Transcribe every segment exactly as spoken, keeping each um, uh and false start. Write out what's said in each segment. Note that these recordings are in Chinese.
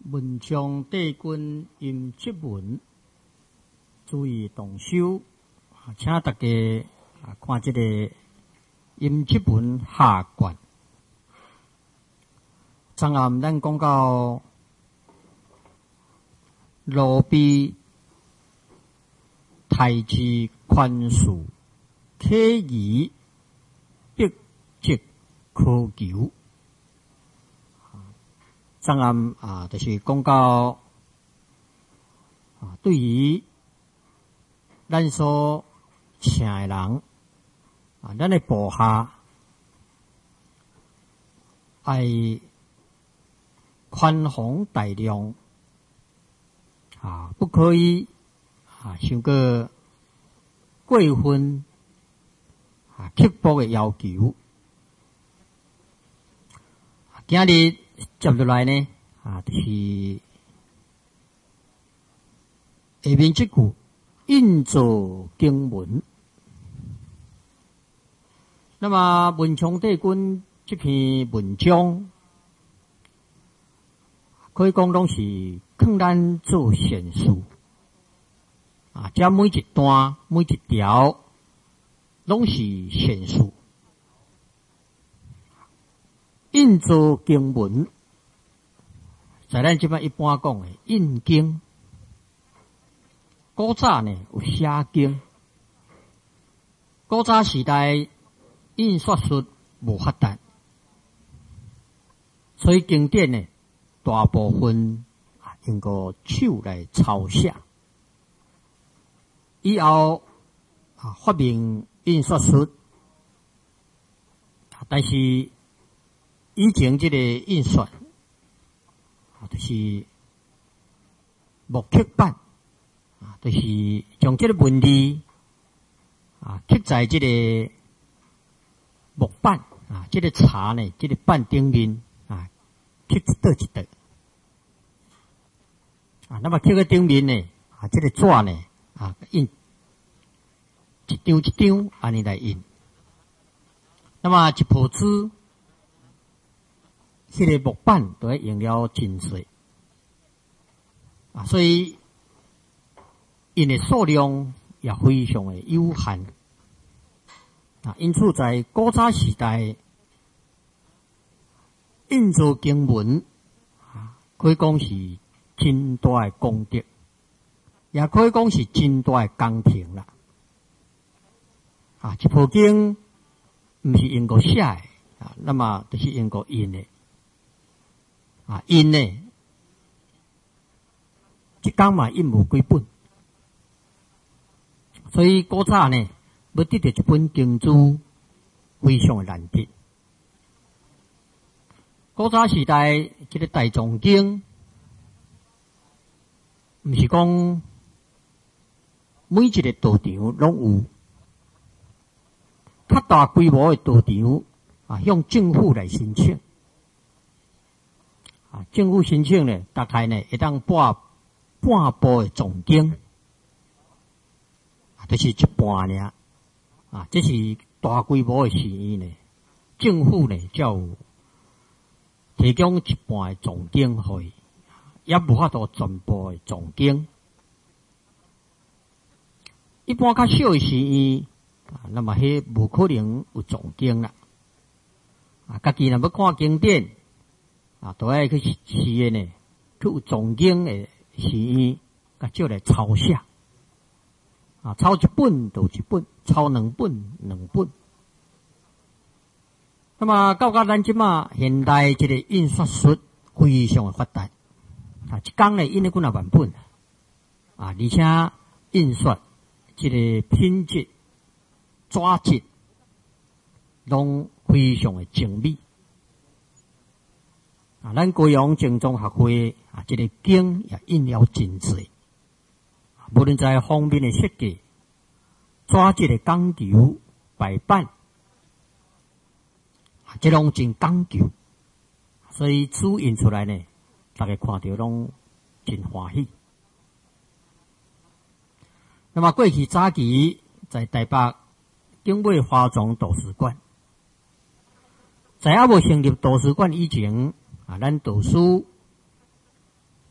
文昌帝君音节文，注意动手，请大家看这个音节文下卷。昨暗咱讲到罗比太子宽恕，启仪必即可求。昨暗啊，就是讲到啊，对于咱所请的人啊，咱的部下爱宽宏大量啊，不可以啊，想个过分啊刻薄的要求。今日接落来呢，啊，就是下面这句印造经文。那么文昌帝君这篇文章，可以讲拢是劝咱做善事啊，这每一段每一条拢是善事。印造经文，在咱这边一般讲的印经，古早呢有写经，古早时代印刷术无发达，所以经典呢大部分啊用个手来抄写。以后啊发明印刷术，但是以前这个印刷啊，就是木刻版啊，就是将这个文字啊刻在这个木板啊，这个茶呢，这个板顶面啊，刻一道一道啊，那么刻个顶面呢啊，这个纸呢啊印一张一张安尼来印，那么一铺纸。这个木板都要用了真水啊，所以印的数量也非常的有限啊。因此，在古早时代，印造经文啊，可以讲是真大的功德，也可以讲是真大的工程啦。啊，一部经不是用过写的啊，那么就是用过印的。啊，印呢，一天嘛印无几本，所以古早呢，要得到一本经书非常的难得。古早时代，这个大藏经，不是讲每一个道场拢有，较大规模的道场啊，向政府来申请。啊，政府申请呢，大概呢会当半半部的藏经，啊，就是一半尔，啊，这是大规模的事宜呢。政府呢，才有提供一半的藏经互伊，也无法度全部的藏经。一般较小的事宜，啊，那么迄无可能有藏经啦。啊，家己若要看经典。啊，都爱去试的呢，去有藏经的试验，甲照来抄写。啊，抄一本就一本，抄两本两本。那么到甲咱即马现代这个印刷术非常的发达，啊，一工呢印了几若万本，啊，而且印刷这个品质、纸质拢非常的精美。啊，咱高阳正宗学会啊，这个经也印了真侪，无论在方面的设计、纸质的讲究、排版，啊，这拢真讲究，所以书印出来呢，大家看到拢真欢喜。那么过去早期在台北景美华藏图书馆，在还无成立图书馆以前。啊，咱图书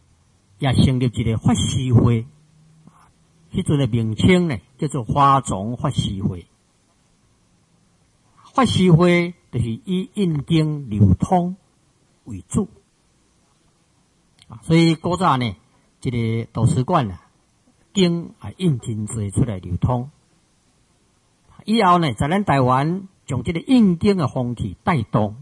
也成立一个法师会，迄阵的名称呢叫做华藏法师会。法师会就是以印经流通为主，啊，所以古早呢，这个图书馆啊，经啊印真侪出来流通。以后呢，在咱台湾将这个印经的风气带动，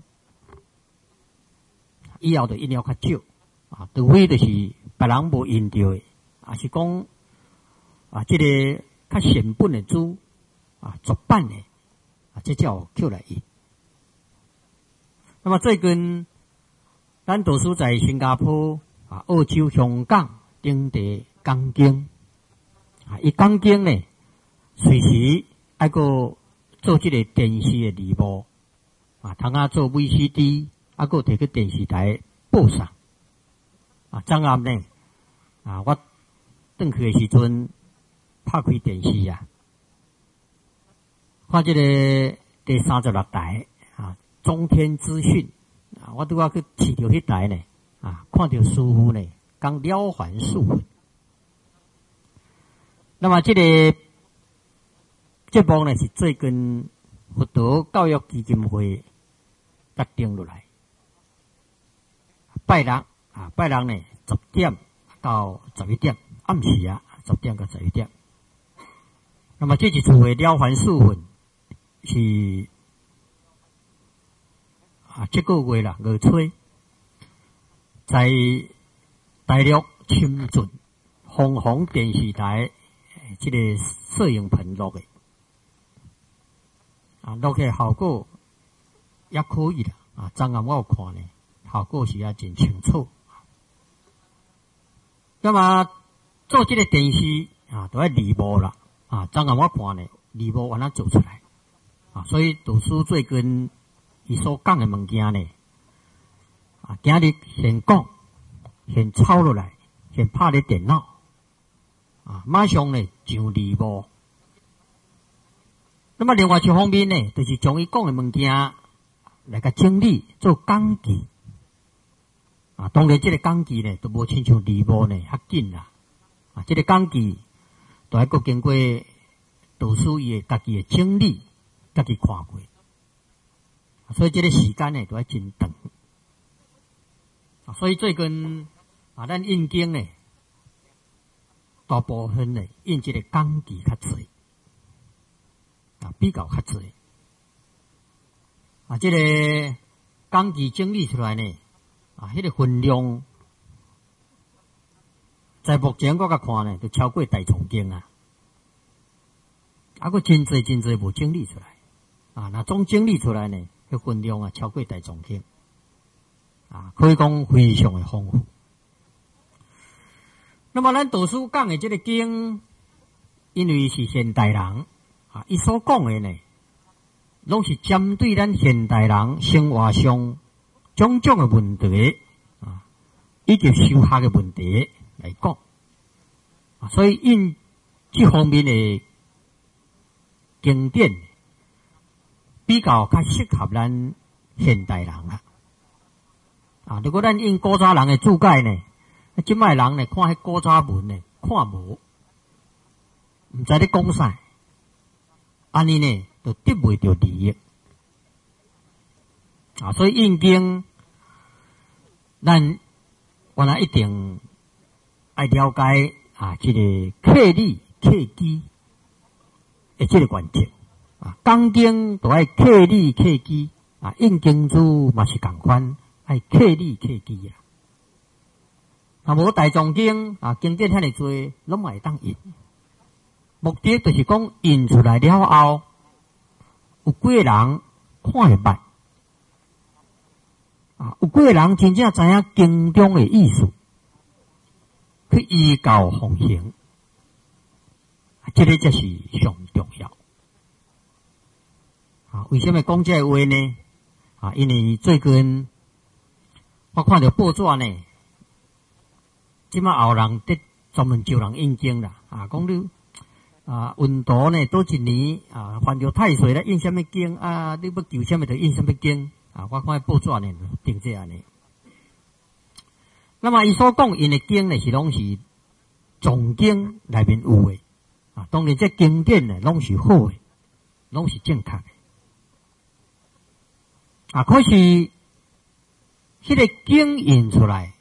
以后就印了较少，啊，除非就是别人无印到的，啊是讲啊这个较成本的书啊绝版的。啊，这叫叫来印。那么最近，咱读书在新加坡、啊澳洲、香港等地讲经，啊，伊讲经呢，随时还个做这个电视的字幕，啊，通啊做 V C D， 还个摕去电视台播送。啊，昨暗呢，啊，我转去的时阵，拍开电视啊。看这个第三十六台啊，中天资讯啊，我拄啊去试着迄台呢啊，看到师傅呢讲了凡四训。那么这个节目呢是最近佛陀教育基金会决定落来，拜六啊，拜六呢十点到十一点，暗时啊十点到十一点。那么这一次的了凡四训。是啊，这个月啦，月初在大陆深圳凤凰电视台这个摄影棚录的，啊，录的效果也可以啦。啊，昨暗我有看呢，效果是也真清楚。那么做这个电视啊，都要字幕啦。啊，昨暗我看呢，字幕完了做出来。啊，所以读书最近伊所讲的物件呢，啊，今日先讲，先抄落来，先拍咧电脑，啊，马上呢上字幕。那么另外一方面呢，就是将伊讲的物件来个整理做讲记，啊，当然这个讲记呢都无亲像字幕呢较紧啦，啊，这个讲记都还阁经过读书伊的家己的整理。家己看过，所以这个时间呢都要真长。所以最近啊，咱印经呢，大部分呢印这个讲记较侪，啊比较较侪。啊，这个讲记整理出来呢，啊，迄、那个分量，在目前我甲看呢，都超过大藏经啊，啊，佫真侪真侪无整理出来。啊，那总整理出来呢，迄分量啊超过大藏经，啊，可以讲非常的丰富。那么咱读书讲的这个经，因为是现代人啊，伊所讲的呢，拢是针对咱现代人生活上种种的问题啊，以及修学的问题来讲，啊，所以因这方面的经典。比较较适合咱现代人啦，啊！如果咱用古早人的注解呢，即摆人呢看迄古早文呢看无，毋知咧讲啥，安尼呢就得袂到利益，啊！所以印经，咱原来一定爱了解啊，这个客理客机的这个原则。啊，讲经都爱客理客机啊，印经书嘛是共款，爱客理客机啊。啊，无大藏经啊，经典遐尼多，拢会当印。目的就是讲印出来了后，有几个人看会捌啊，有几个人真正知影经中的意思，去依教奉行，啊，这个才是上重要。啊，为什么讲这个话呢？啊，因为最近我看到报纸呢，即马后人得专门招人印经啦。啊，讲你啊，运道呢多一年啊，犯着太岁咧，印什么经啊？你要求什么就印什么经啊？我看报纸呢定这安尼。 那么伊所讲因的经呢是拢是总经内面有的啊，当然这经典呢拢是好的，拢是正确的啊。可是迄个经印出来，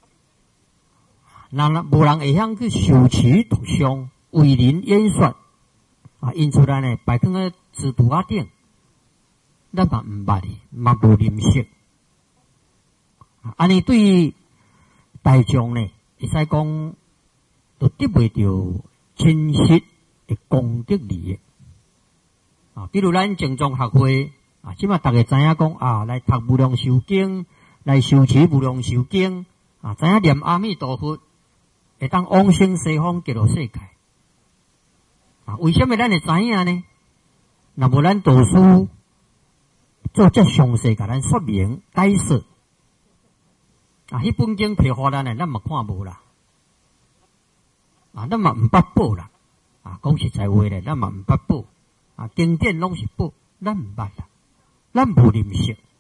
那无人会晓去修持读诵，为人演说啊，印出来呢摆放在纸图啊顶，咱嘛毋捌哩，嘛无认识。安尼对于大众呢，会使讲都得袂到真实的功德利益啊。比如咱正宗学会啊，即马大家知影讲啊，来读无量寿经，来修持无量寿经啊，知影念阿弥陀佛，会当往生西方极乐世界啊。为什么咱会知影呢？若无咱导师做这详细甲咱说明解释。啊！迄本经批互咱诶，咱嘛看无啦。啊，咱嘛毋捌报啦。啊，讲实在话咧，咱嘛毋捌报。啊，经典拢是报，咱毋捌啦，咱无认识。